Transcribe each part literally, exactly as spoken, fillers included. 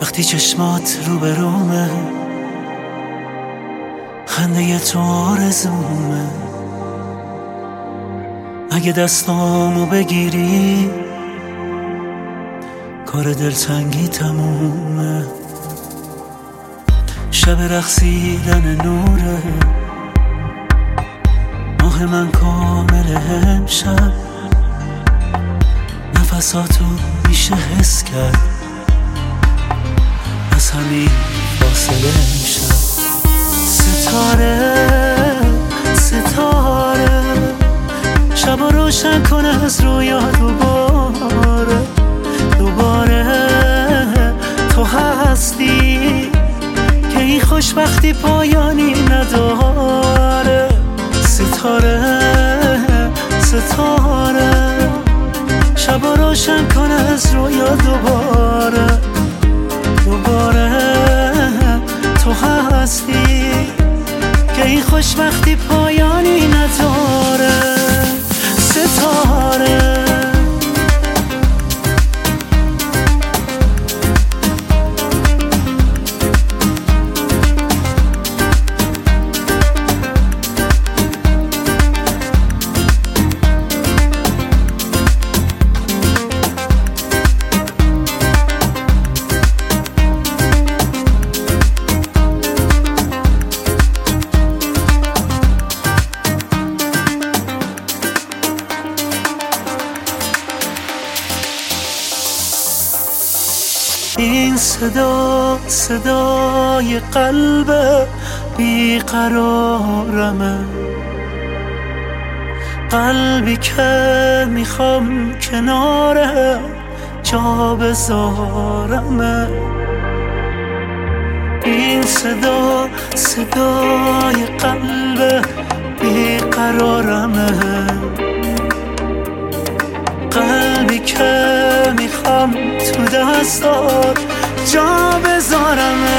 وقتی چشمات رو به رومه، خنده تو آرزومه. اگه دستامو بگیری کار دلتنگی تمومه. شب رقصیدن نوره، ماه من کامل امشب. نفساتو میشه حس کرد، از همین فاصله امشب. ستاره ستاره شب رو روشن کن از رویا دوباره. دوباره تو هستی که این خوشبختی پایانی نداره. ستاره ستاره شب رو روشن کن از رویا دوباره. دوباره تو هستی که این خوشبختی پایانی نداره. ستاره این صدا صدای قلب بیقرارمه، قلبی که میخوام کناره جا بذارمه. این صدا صدای قلب بیقرارمه، قلبی که میخوام تو دستات جا بذارمه.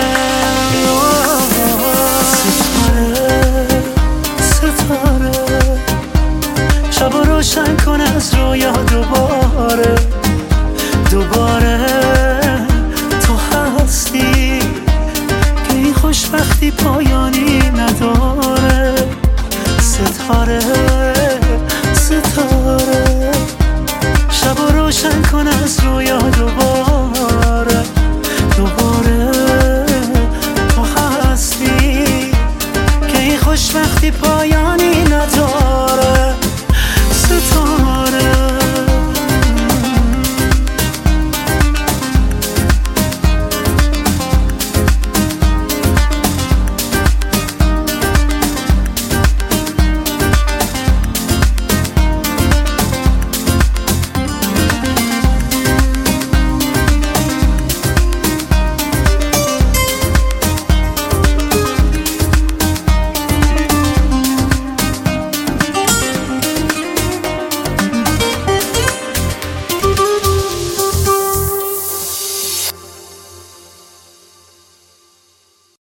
ستاره ستاره شب رو روشن کن از رویا دوباره. دوباره تو هستی که این خوشبختی پایانی نداره. ستاره ستاره شب رو روشن کن از رویا دوباره.